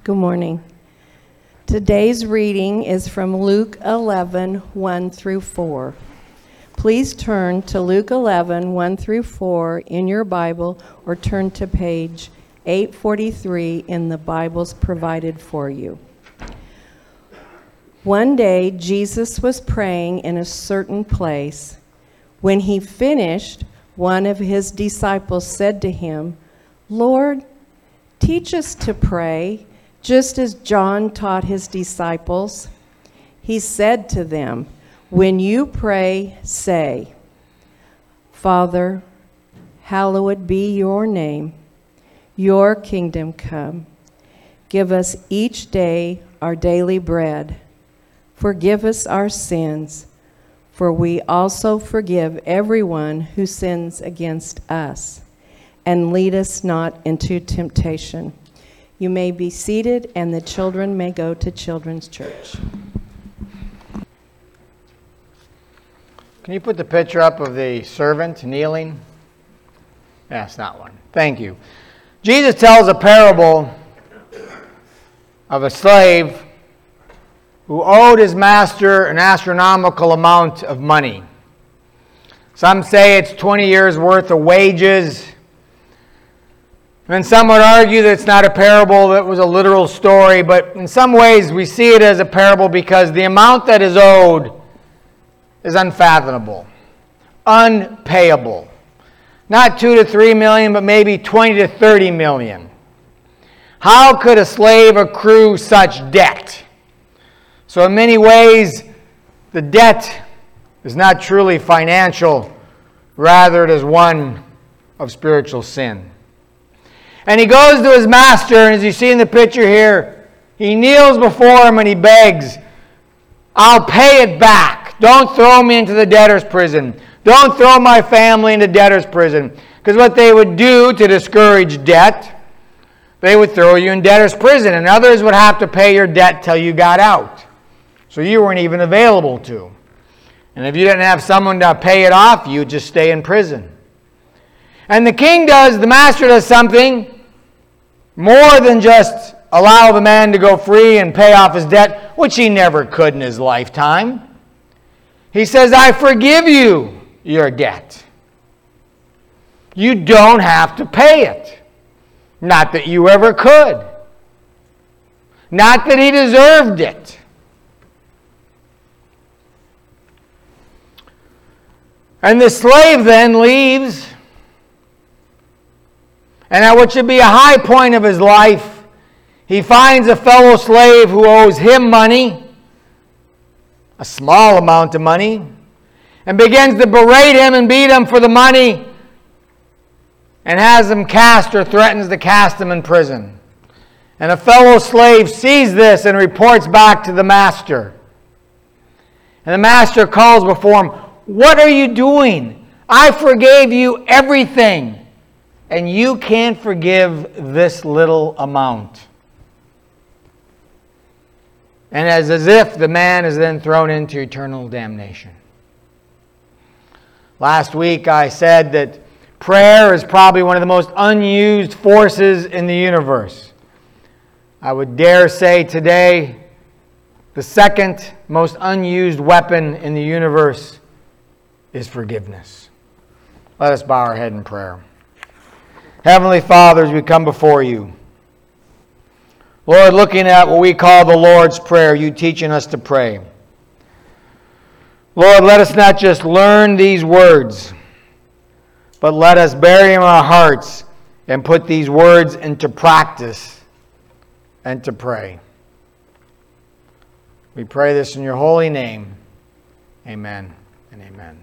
Good morning. Today's reading is from Luke 11, 1 through 4. Please turn to Luke 11, 1 through 4 in your Bible, or turn to page 843 in the Bibles provided for you. One day, Jesus was praying in a certain place. When he finished, one of his disciples said to him, "Lord, teach us to pray, just as John taught his disciples." He said to them, "When you pray, say, 'Father, hallowed be your name. Your kingdom come. Give us each day our daily bread. Forgive us our sins, for we also forgive everyone who sins against us. And lead us not into temptation.'" You may be seated, and the children may go to Children's Church. Can you put the picture up of the servant kneeling? That's not one. Thank you. Jesus tells a parable of a slave who owed his master an astronomical amount of money. Some say it's 20 years' worth of wages. And some would argue that it's not a parable, that was a literal story, but in some ways we see it as a parable because the amount that is owed is unfathomable, unpayable. Not 2 to 3 million, but maybe 20 to 30 million. How could a slave accrue such debt? So in many ways, the debt is not truly financial, rather it is one of spiritual sin. And he goes to his master, and as you see in the picture here, he kneels before him and he begs, "I'll pay it back. Don't throw me into the debtor's prison. Don't throw my family into debtor's prison." Because what they would do to discourage debt, they would throw you in debtor's prison, and others would have to pay your debt till you got out. So you weren't even available to. And if you didn't have someone to pay it off, you'd just stay in prison. And the master does something more than just allow the man to go free and pay off his debt, which he never could in his lifetime. He says, "I forgive you your debt. You don't have to pay it." Not that you ever could. Not that he deserved it. And the slave then leaves. And at what should be a high point of his life, he finds a fellow slave who owes him money, a small amount of money, and begins to berate him and beat him for the money, and has him cast or threatens to cast him in prison. And a fellow slave sees this and reports back to the master. And the master calls before him, "What are you doing? I forgave you everything, and you can't forgive this little amount." And as if the man is then thrown into eternal damnation. Last week I said that prayer is probably one of the most unused forces in the universe. I would dare say today the second most unused weapon in the universe is forgiveness. Let us bow our head in prayer. Heavenly Father, as we come before you, Lord, looking at what we call the Lord's Prayer, you teaching us to pray. Lord, let us not just learn these words, but let us bury them in our hearts and put these words into practice and to pray. We pray this in your holy name. Amen and amen.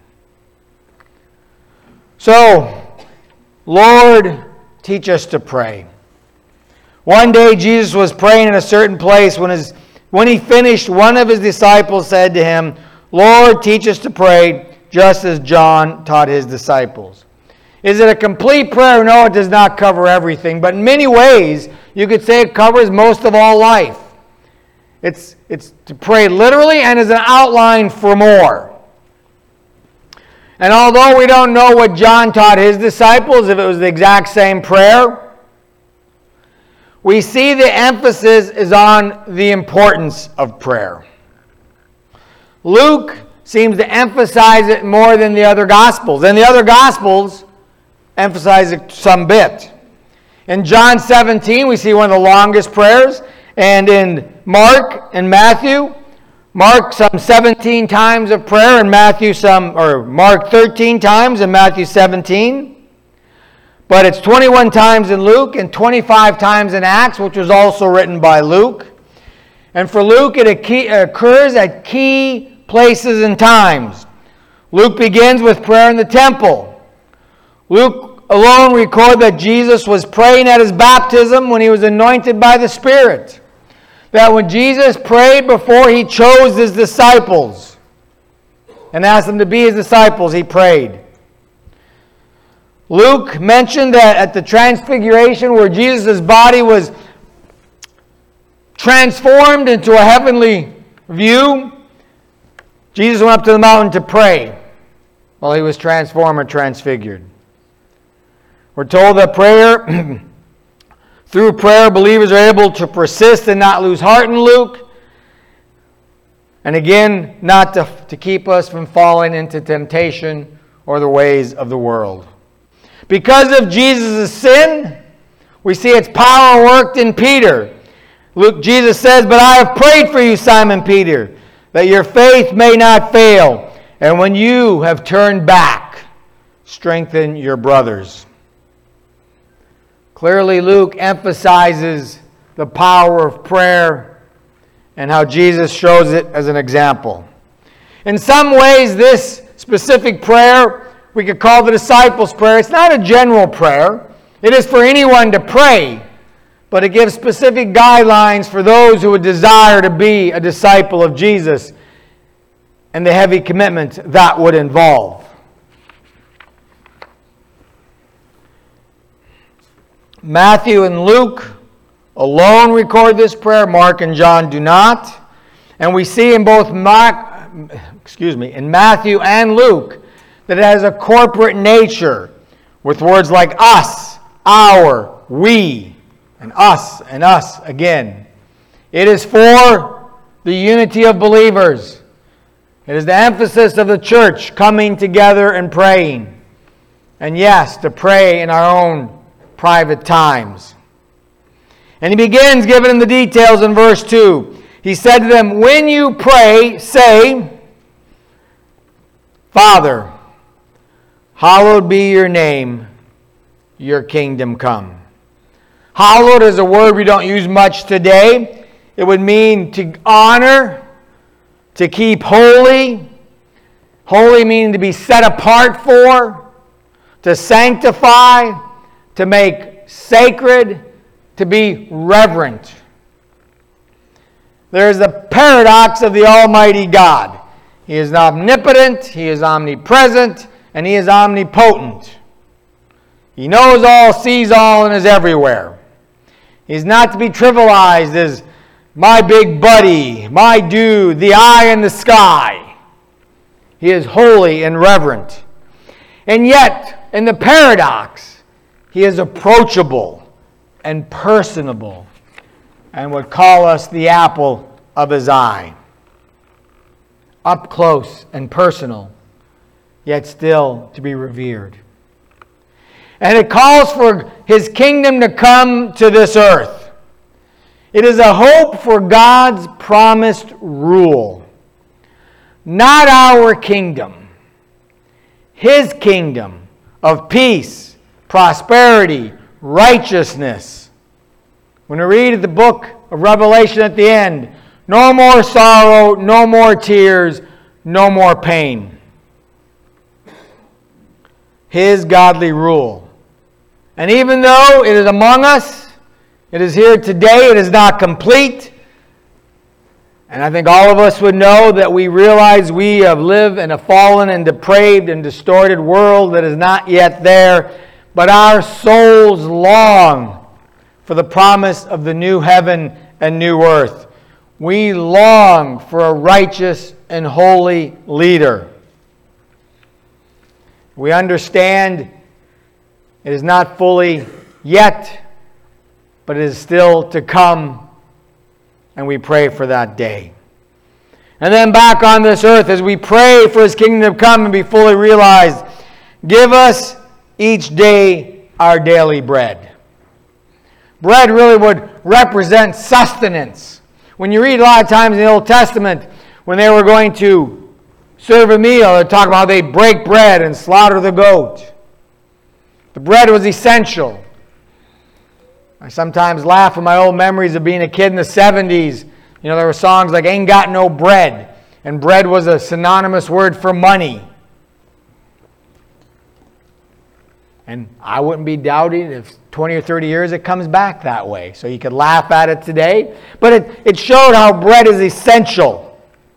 So, Lord, teach us to pray. One day Jesus was praying in a certain place. When he finished, one of his disciples said to him, "Lord, teach us to pray, just as John taught his disciples." Is it a complete prayer? No, it does not cover everything. But in many ways, you could say it covers most of all life. It's to pray literally and as an outline for more. And although we don't know what John taught his disciples, if it was the exact same prayer, we see the emphasis is on the importance of prayer. Luke seems to emphasize it more than the other Gospels. And the other Gospels emphasize it some bit. In John 17, we see one of the longest prayers. And in Mark and Matthew, Mark some 17 times of prayer, and Mark 13 times, and Matthew 17. But it's 21 times in Luke and 25 times in Acts, which was also written by Luke. And for Luke, it occurs at key places and times. Luke begins with prayer in the temple. Luke alone records that Jesus was praying at his baptism when he was anointed by the Spirit. That when Jesus prayed before he chose his disciples and asked them to be his disciples, he prayed. Luke mentioned that at the transfiguration where Jesus' body was transformed into a heavenly view, Jesus went up to the mountain to pray while he was transformed or transfigured. We're told that through prayer, believers are able to persist and not lose heart in Luke. And again, not to keep us from falling into temptation or the ways of the world. Because of Jesus' sin, we see its power worked in Peter. Jesus says, "But I have prayed for you, Simon Peter, that your faith may not fail. And when you have turned back, strengthen your brothers." Clearly, Luke emphasizes the power of prayer and how Jesus shows it as an example. In some ways, this specific prayer we could call the disciples' prayer. It's not a general prayer. It is for anyone to pray, but it gives specific guidelines for those who would desire to be a disciple of Jesus and the heavy commitment that would involve. Matthew and Luke alone record this prayer. Mark and John do not. And we see in both in Matthew and Luke that it has a corporate nature with words like us, our, we, and us again. It is for the unity of believers. It is the emphasis of the church coming together and praying. And yes, to pray in our own private times. And he begins giving them the details in verse 2. He said to them, "When you pray, say, Father, hallowed be your name, your kingdom come." Hallowed is a word we don't use much today. It would mean to honor, to keep holy. Holy meaning to be set apart for, to sanctify, to make sacred, to be reverent. There is the paradox of the Almighty God. He is omnipotent, He is omnipresent, and He is omnipotent. He knows all, sees all, and is everywhere. He is not to be trivialized as my big buddy, my dude, the eye in the sky. He is holy and reverent. And yet, in the paradox, He is approachable and personable and would call us the apple of His eye. Up close and personal, yet still to be revered. And it calls for His kingdom to come to this earth. It is a hope for God's promised rule. Not our kingdom. His kingdom of peace, prosperity, righteousness. When we read the book of Revelation at the end, no more sorrow, no more tears, no more pain. His godly rule. And even though it is among us, it is here today, it is not complete. And I think all of us would know that we realize we have lived in a fallen and depraved and distorted world that is not yet there. But our souls long for the promise of the new heaven and new earth. We long for a righteous and holy leader. We understand it is not fully yet but it is still to come, and we pray for that day. And then back on this earth, as we pray for His kingdom to come and be fully realized, give us each day our daily bread. Bread really would represent sustenance. When you read a lot of times in the Old Testament, when they were going to serve a meal, they talk about how they break bread and slaughter the goat. The bread was essential. I sometimes laugh at my old memories of being a kid in the 70s. You know, there were songs like Ain't Got No Bread, and bread was a synonymous word for money. And I wouldn't be doubting if 20 or 30 years it comes back that way. So you could laugh at it today. But it showed how bread is essential.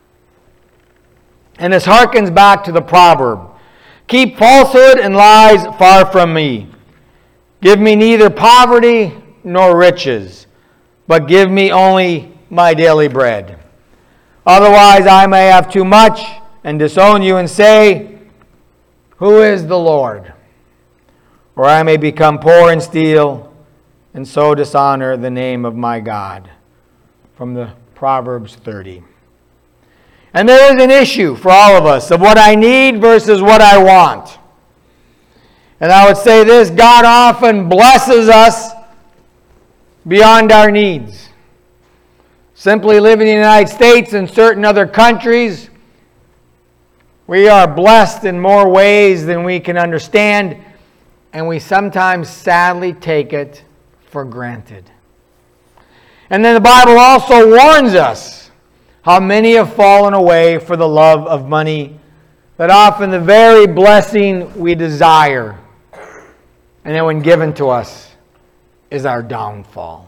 And this harkens back to the proverb. Keep falsehood and lies far from me. Give me neither poverty nor riches, but give me only my daily bread. Otherwise I may have too much and disown you and say, who is the Lord? Or I may become poor and steal, and so dishonor the name of my God. From the Proverbs 30. And there is an issue for all of us of what I need versus what I want. And I would say this, God often blesses us beyond our needs. Simply living in the United States and certain other countries, we are blessed in more ways than we can understand, and we sometimes sadly take it for granted. And then the Bible also warns us how many have fallen away for the love of money, that often the very blessing we desire, and then when given to us, is our downfall.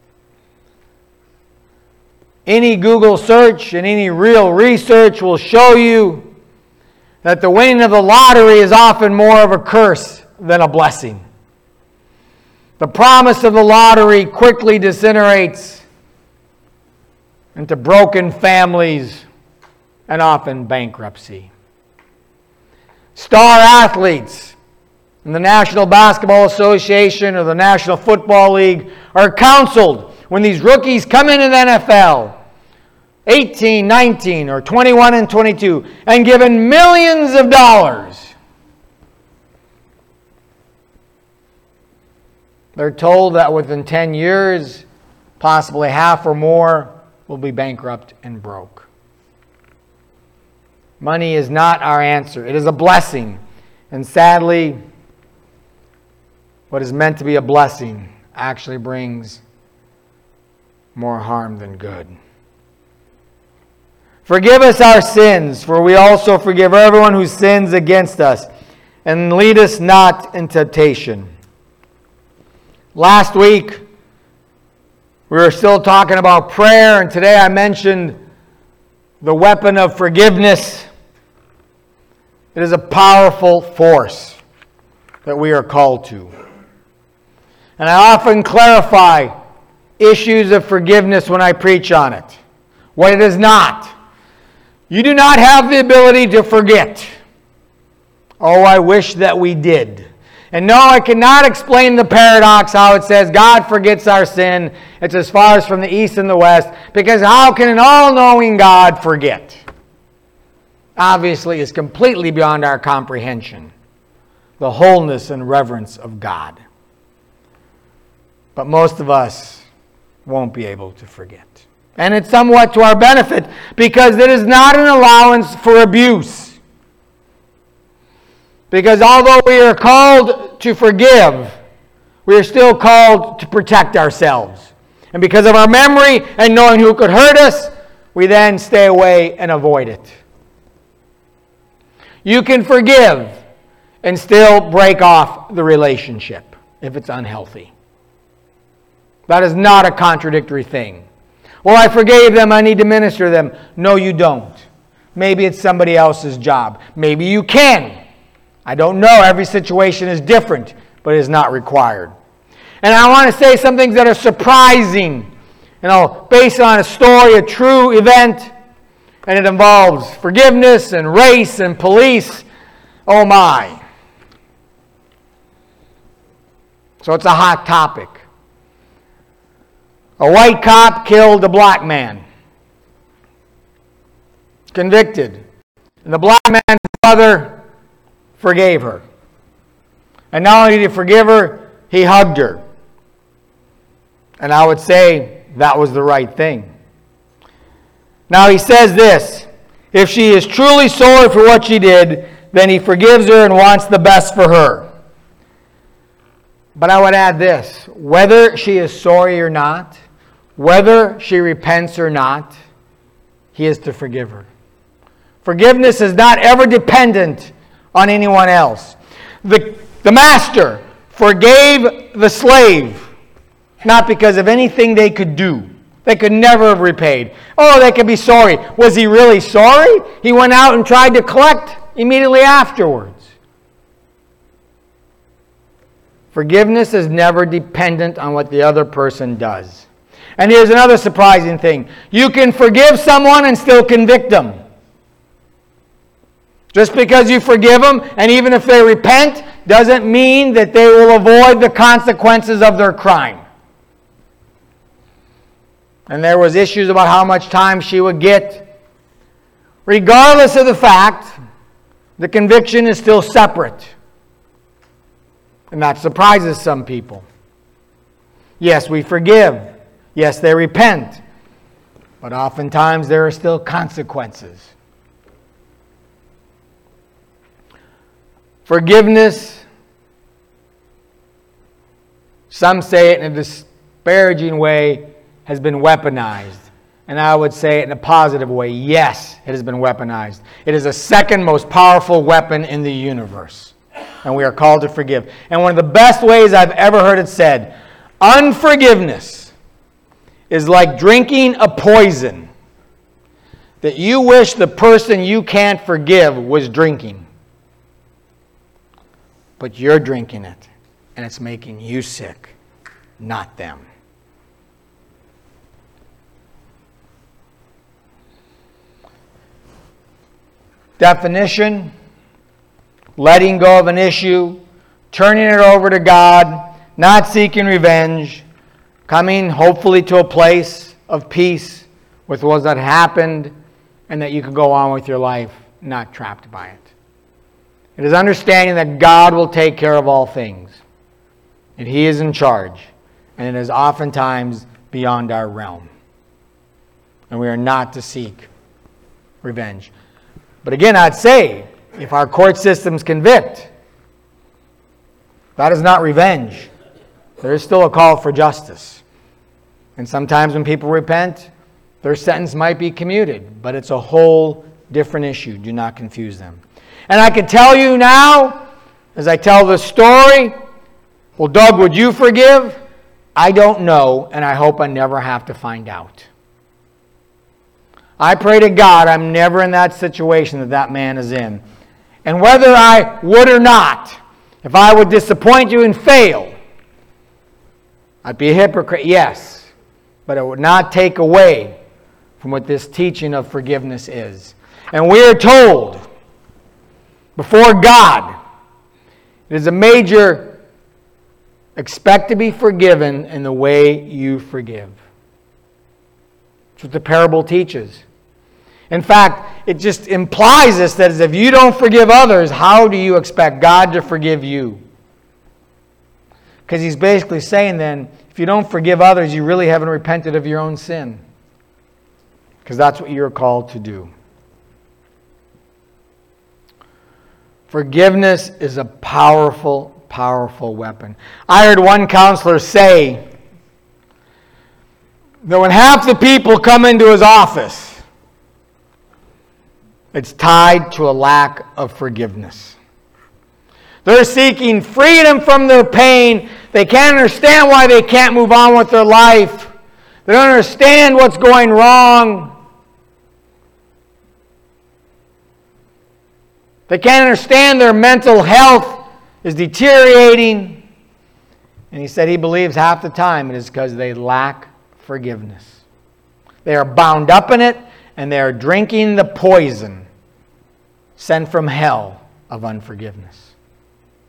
Any Google search and any real research will show you that the winning of the lottery is often more of a curse than a blessing. The promise of the lottery quickly disintegrates into broken families and often bankruptcy. Star athletes in the National Basketball Association or the National Football League are counseled when these rookies come into the NFL, 18, 19, or 21 and 22, and given millions of dollars. They're told that within 10 years, possibly half or more will be bankrupt and broke. Money is not our answer. It is a blessing. And sadly, what is meant to be a blessing actually brings more harm than good. Forgive us our sins, for we also forgive everyone who sins against us. And lead us not in temptation. Last week, we were still talking about prayer, and today I mentioned the weapon of forgiveness. It is a powerful force that we are called to. And I often clarify issues of forgiveness when I preach on it. What it is not. You do not have the ability to forget. Oh, I wish that we did. And no, I cannot explain the paradox how it says God forgets our sin. It's as far as from the east and the west. Because how can an all-knowing God forget? Obviously, it's completely beyond our comprehension. The wholeness and reverence of God. But most of us won't be able to forget. And it's somewhat to our benefit because it is not an allowance for abuse. Because although we are called to forgive, we are still called to protect ourselves. And because of our memory and knowing who could hurt us, we then stay away and avoid it. You can forgive and still break off the relationship if it's unhealthy. That is not a contradictory thing. Well, I forgave them, I need to minister to them. No, you don't. Maybe it's somebody else's job. Maybe you can. I don't know. Every situation is different, but it is not required. And I want to say some things that are surprising, based on a story, a true event, and it involves forgiveness and race and police. Oh my. So it's a hot topic. A white cop killed a black man. Convicted. And the black man's brother forgave her. And not only did he forgive her, he hugged her. And I would say that was the right thing. Now he says this, if she is truly sorry for what she did, then he forgives her and wants the best for her. But I would add this, whether she is sorry or not, whether she repents or not, he is to forgive her. Forgiveness is not ever dependent on anyone else. The master forgave the slave, not because of anything they could do. They could never have repaid. Oh, they could be sorry. Was he really sorry? He went out and tried to collect immediately afterwards. Forgiveness is never dependent on what the other person does. And here's another surprising thing. You can forgive someone and still convict them. Just because you forgive them, and even if they repent, doesn't mean that they will avoid the consequences of their crime. And there was issues about how much time she would get. Regardless of the fact, the conviction is still separate. And that surprises some people. Yes, we forgive. Yes, they repent. But oftentimes there are still consequences. Forgiveness, some say it in a disparaging way, has been weaponized. And I would say it in a positive way. Yes, it has been weaponized. It is the second most powerful weapon in the universe. And we are called to forgive. And one of the best ways I've ever heard it said, unforgiveness is like drinking a poison that you wish the person you can't forgive was drinking. But you're drinking it, and it's making you sick, not them. Definition, letting go of an issue, turning it over to God, not seeking revenge, coming hopefully to a place of peace with what that happened, and that you can go on with your life not trapped by it. It is understanding that God will take care of all things, and He is in charge, and it is oftentimes beyond our realm. And we are not to seek revenge. But again, I'd say, if our court systems convict, that is not revenge. There is still a call for justice. And sometimes when people repent, their sentence might be commuted, but it's a whole different issue. Do not confuse them. And I can tell you now, as I tell this story, well, Doug, would you forgive? I don't know, and I hope I never have to find out. I pray to God I'm never in that situation that that man is in. And whether I would or not, if I would disappoint you and fail, I'd be a hypocrite, yes. But it would not take away from what this teaching of forgiveness is. And we are told, before God, it is a major expect to be forgiven in the way you forgive. That's what the parable teaches. In fact, it just implies this, that if you don't forgive others, how do you expect God to forgive you? Because He's basically saying then, if you don't forgive others, you really haven't repented of your own sin. Because that's what you're called to do. Forgiveness is a powerful, powerful weapon. I heard one counselor say that when half the people come into his office, it's tied to a lack of forgiveness. They're seeking freedom from their pain. They can't understand why they can't move on with their life. They don't understand what's going wrong. They can't understand their mental health is deteriorating. And he said he believes half the time it is because they lack forgiveness. They are bound up in it, and they are drinking the poison sent from hell of unforgiveness.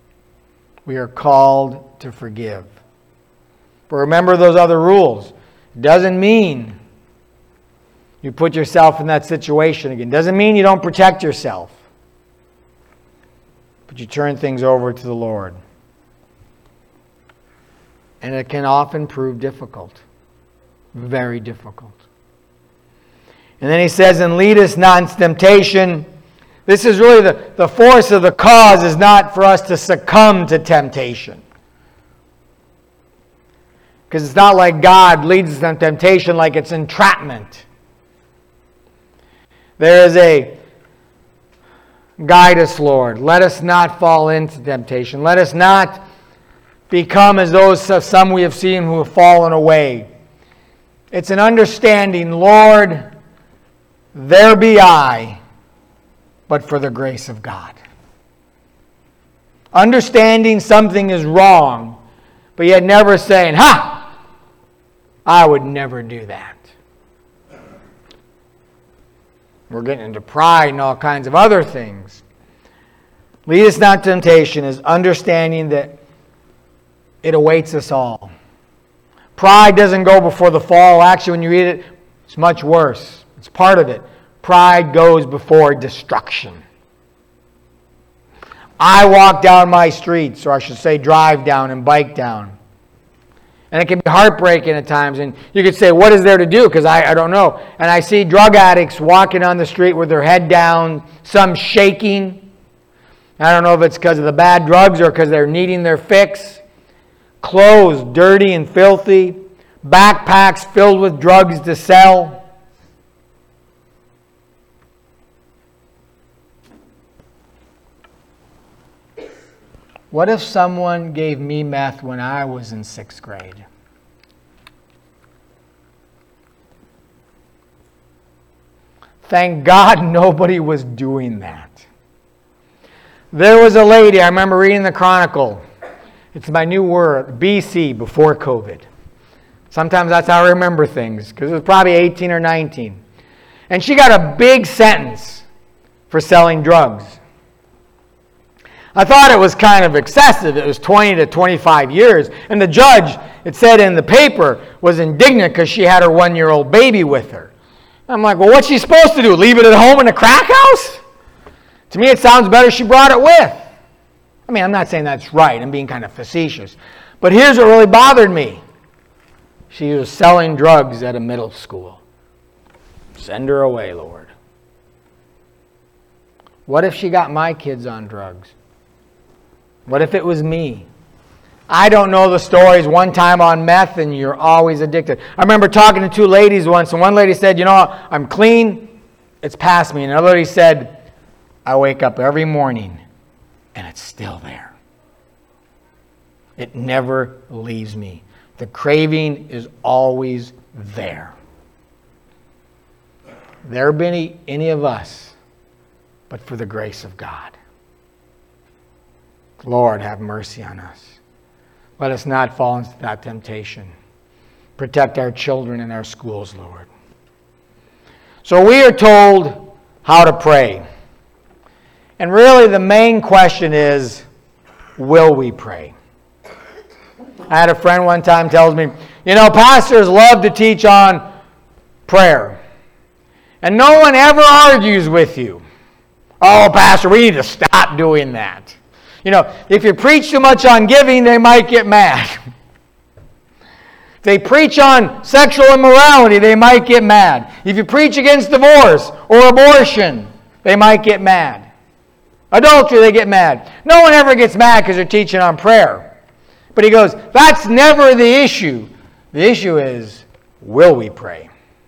We are called to forgive. But remember those other rules. Doesn't mean you put yourself in that situation again. Doesn't mean you don't protect yourself. But you turn things over to the Lord. And it can often prove difficult. Very difficult. And then he says, and lead us not into temptation. This is really the force of the cause is not for us to succumb to temptation. Because it's not like God leads us into temptation like it's entrapment. There is a guide us, Lord. Let us not fall into temptation. Let us not become as those some we have seen who have fallen away. It's an understanding, Lord, there be I, but for the grace of God. Understanding something is wrong, but yet never saying, ha, I would never do that. We're getting into pride and all kinds of other things. Lead us not to temptation is understanding that it awaits us all. Pride doesn't go before the fall. Actually, when you read it, it's much worse. It's part of it. Pride goes before destruction. I walk down my streets, or I should say drive down and bike down. And it can be heartbreaking at times. And you could say, what is there to do? Because I don't know. And I see drug addicts walking on the street with their head down, some shaking. I don't know if it's because of the bad drugs or because they're needing their fix. Clothes dirty and filthy. Backpacks filled with drugs to sell. What if someone gave me meth when I was in 6th grade? Thank God nobody was doing that. There was a lady, I remember reading the Chronicle. It's my new word, BC, before COVID. Sometimes that's how I remember things, because it was probably 18 or 19. And she got a big sentence for selling drugs. I thought it was kind of excessive. It was 20 to 25 years. And the judge, it said in the paper, was indignant because she had her 1-year-old baby with her. I'm like, well, what's she supposed to do? Leave it at home in a crack house? To me, it sounds better she brought it with. I mean, I'm not saying that's right. I'm being kind of facetious. But here's what really bothered me. She was selling drugs at a middle school. Send her away, Lord. What if she got my kids on drugs? What if it was me? I don't know the stories. One time on meth and you're always addicted. I remember talking to 2 ladies once, and one lady said, you know, I'm clean. It's past me. And another lady said, I wake up every morning and it's still there. It never leaves me. The craving is always there. There be any of us, but for the grace of God. Lord, have mercy on us. Let us not fall into that temptation. Protect our children and our schools, Lord. So we are told how to pray. And really the main question is, will we pray? I had a friend one time tells me, you know, pastors love to teach on prayer. And no one ever argues with you. Oh, pastor, we need to stop doing that. You know, if you preach too much on giving, they might get mad. If they preach on sexual immorality, they might get mad. If you preach against divorce or abortion, they might get mad. Adultery, they get mad. No one ever gets mad because they're teaching on prayer. But he goes, that's never the issue. The issue is, will we pray?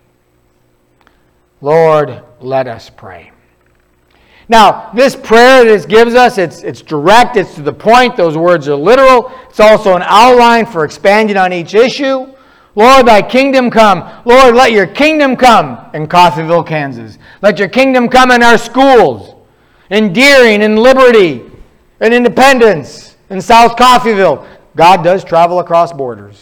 Lord, let us pray. Now, this prayer that it gives us, it's direct, it's to the point. Those words are literal. It's also an outline for expanding on each issue. Lord, thy kingdom come. Lord, let your kingdom come in Coffeyville, Kansas. Let your kingdom come in our schools, in Deering, in Liberty, in Independence, in South Coffeyville. God does travel across borders.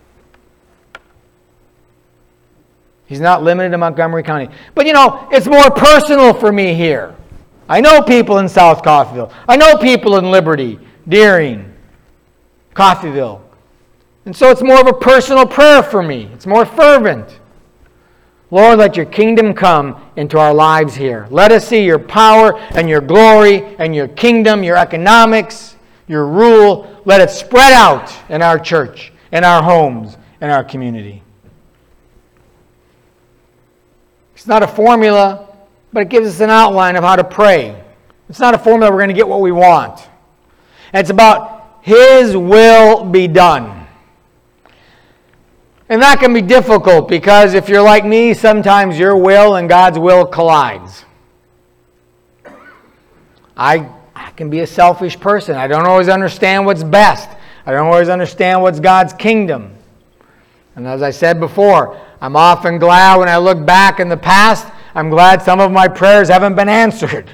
He's not limited to Montgomery County. But you know, it's more personal for me here. I know people in South Coffeyville. I know people in Liberty, Deering, Coffeyville. And so it's more of a personal prayer for me. It's more fervent. Lord, let your kingdom come into our lives here. Let us see your power and your glory and your kingdom, your economics, your rule. Let it spread out in our church, in our homes, in our community. It's not a formula, but it gives us an outline of how to pray. It's not a formula we're going to get what we want. And it's about His will be done. And that can be difficult because if you're like me, sometimes your will and God's will collides. I can be a selfish person. I don't always understand what's best. I don't always understand what's God's kingdom. And as I said before, I'm often glad when I look back in the past, I'm glad some of my prayers haven't been answered.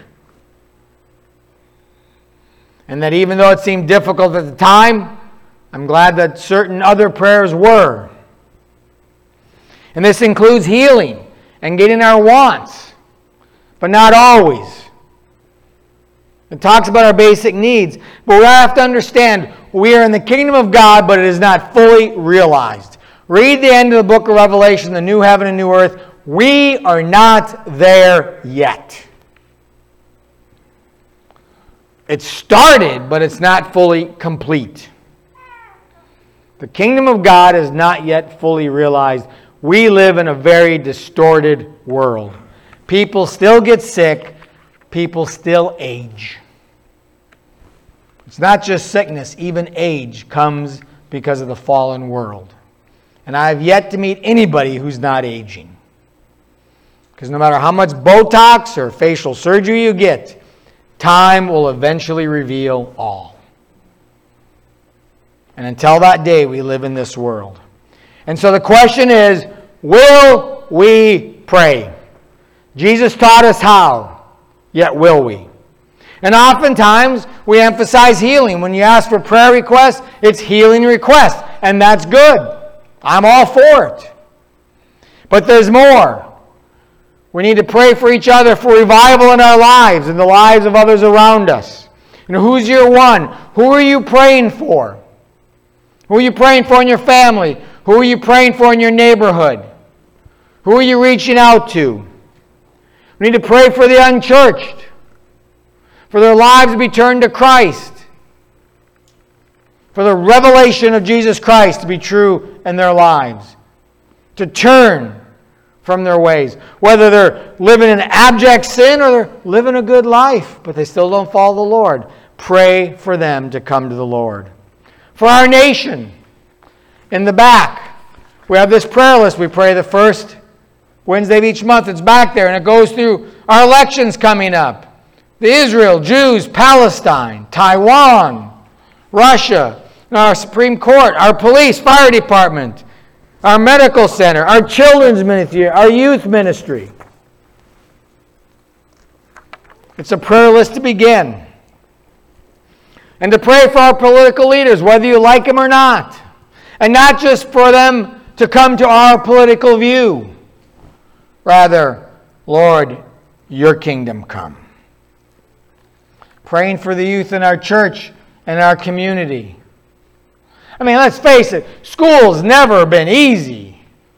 And that even though it seemed difficult at the time, I'm glad that certain other prayers were. And this includes healing and getting our wants, but not always. It talks about our basic needs, but we have to understand we are in the kingdom of God, but it is not fully realized. Read the end of the book of Revelation, the new heaven and new earth. We are not there yet. It started, but it's not fully complete. The kingdom of God is not yet fully realized. We live in a very distorted world. People still get sick. People still age. It's not just sickness. Even age comes because of the fallen world. And I have yet to meet anybody who's not aging. Because no matter how much Botox or facial surgery you get, time will eventually reveal all. And until that day, we live in this world. And so the question is, will we pray? Jesus taught us how, yet will we? And oftentimes, we emphasize healing. When you ask for prayer requests, it's healing requests. And that's good. I'm all for it. But there's more. We need to pray for each other for revival in our lives and the lives of others around us. You know, who's your one? Who are you praying for? Who are you praying for in your family? Who are you praying for in your neighborhood? Who are you reaching out to? We need to pray for the unchurched, for their lives to be turned to Christ, for the revelation of Jesus Christ to be true in their lives, to turn from their ways, whether they're living in abject sin or they're living a good life, but they still don't follow the Lord. Pray for them to come to the Lord. For our nation, in the back, we have this prayer list. We pray the first Wednesday of each month. It's back there, and it goes through our elections coming up. The Israel, Jews, Palestine, Taiwan, Russia, our Supreme Court, our police, fire department, our medical center, our children's ministry, our youth ministry. It's a prayer list to begin. And to pray for our political leaders, whether you like them or not. And not just for them to come to our political view. Rather, Lord, your kingdom come. Praying for the youth in our church and our community. I mean, let's face it, school's never been easy.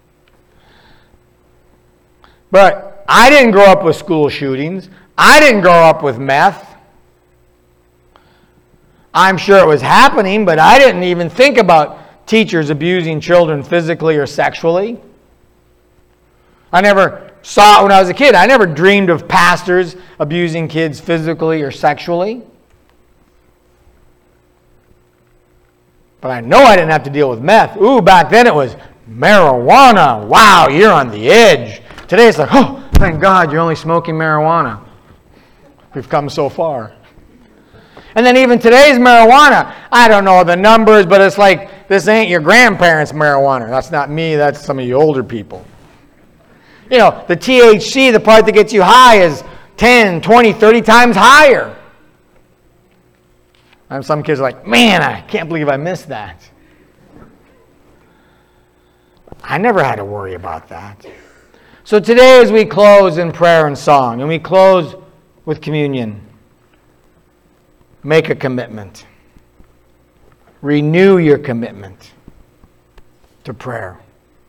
But I didn't grow up with school shootings. I didn't grow up with meth. I'm sure it was happening, but I didn't even think about teachers abusing children physically or sexually. I never saw it when I was a kid. I never dreamed of pastors abusing kids physically or sexually. But I know I didn't have to deal with meth. Ooh, back then it was marijuana. Wow, you're on the edge. Today it's like, oh, thank God you're only smoking marijuana. We've come so far. And then even today's marijuana, I don't know the numbers, but it's like, this ain't your grandparents' marijuana. That's not me, that's some of you older people. You know, the THC, the part that gets you high, is 10, 20, 30 times higher. And some kids are like, man, I can't believe I missed that. I never had to worry about that. So today as we close in prayer and song, and we close with communion, make a commitment. Renew your commitment. to prayer.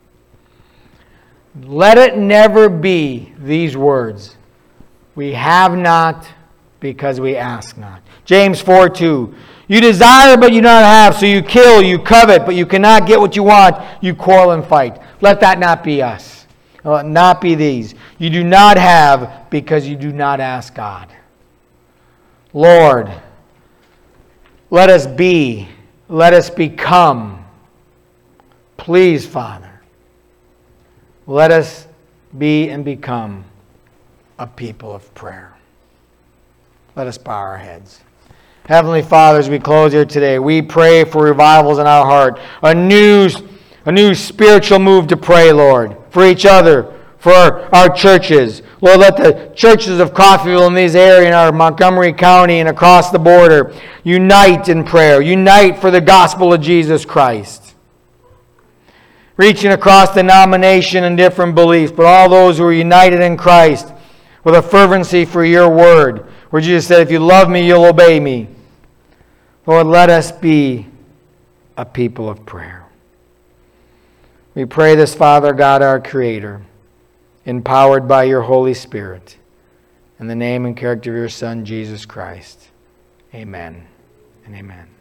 Let it never be these words. We have not because we ask not. James 4:2. You desire but you do not have, so you kill, you covet, but you cannot get what you want. You quarrel and fight. Let that not be us. Let it not be these. You do not have because you do not ask God. Lord, let us be, let us become. Please, Father, let us be and become a people of prayer. Let us bow our heads. Heavenly Father, as we close here today, we pray for revivals in our heart. A new spiritual move to pray, Lord, for each other, for our churches. Lord, let the churches of Coffeyville in this area, in our Montgomery County and across the border, unite in prayer. Unite for the gospel of Jesus Christ. Reaching across denomination and different beliefs, but all those who are united in Christ with a fervency for your word, where Jesus said, if you love me, you'll obey me. Lord, let us be a people of prayer. We pray this, Father God, our Creator, empowered by your Holy Spirit, in the name and character of your Son, Jesus Christ. Amen and amen.